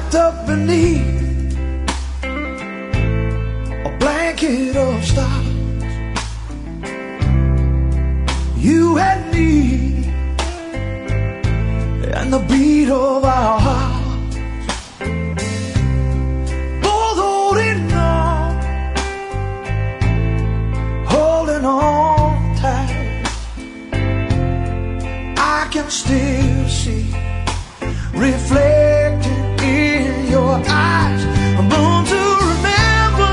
wrapped up beneath a blanket of stars. You and me and the beat of our hearts, both holding on tight. I can still see reflected in your eyes a moon to remember,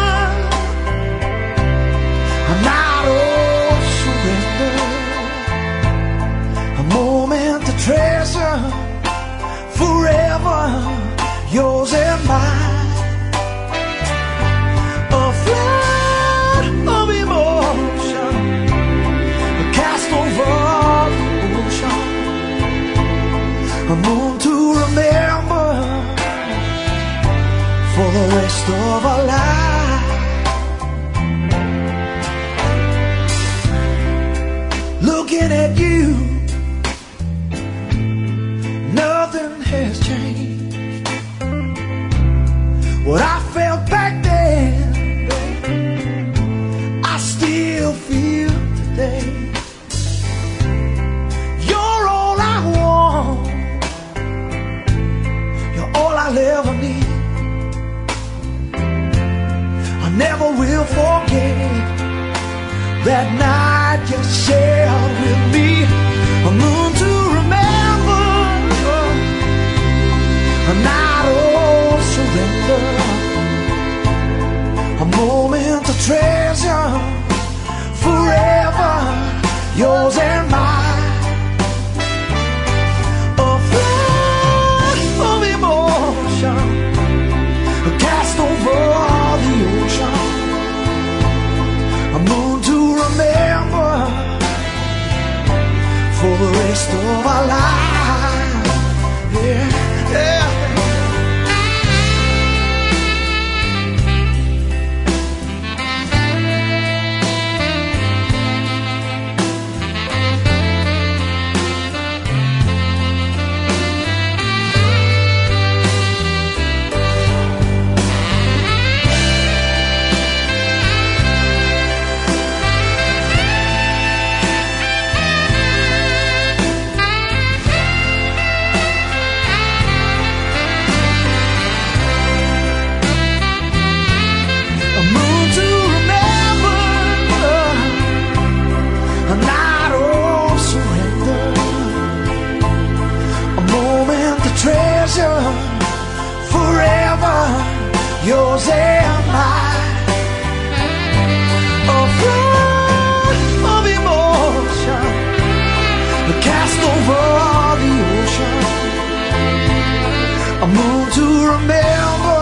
a night of surrender, a moment to treasure, forever yours and mine. A flood of emotion cast over the ocean, a moon to remember for the rest of our life. Looking at you, nothing has changed. What I felt back then, I still feel today. You're all I want, you're all I'll ever need. I never will forget that night you shared with me, a moon to remember, a night of surrender, a moment to treasure, forever yours and mine. A flood of emotion cast over the ocean, a moon to remember for the rest of our lives. Yeah, yeah. Forever yours and mine. A flood of emotion cast over the ocean, a moon to remember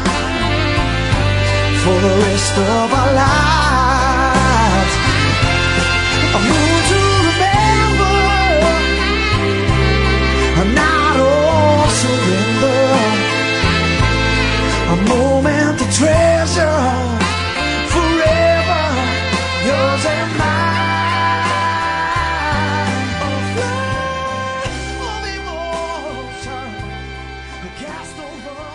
for the rest of our lives. A moon to remember, a night of surrender, a moment to treasure, forever yours and mine. A flood of emotion cast over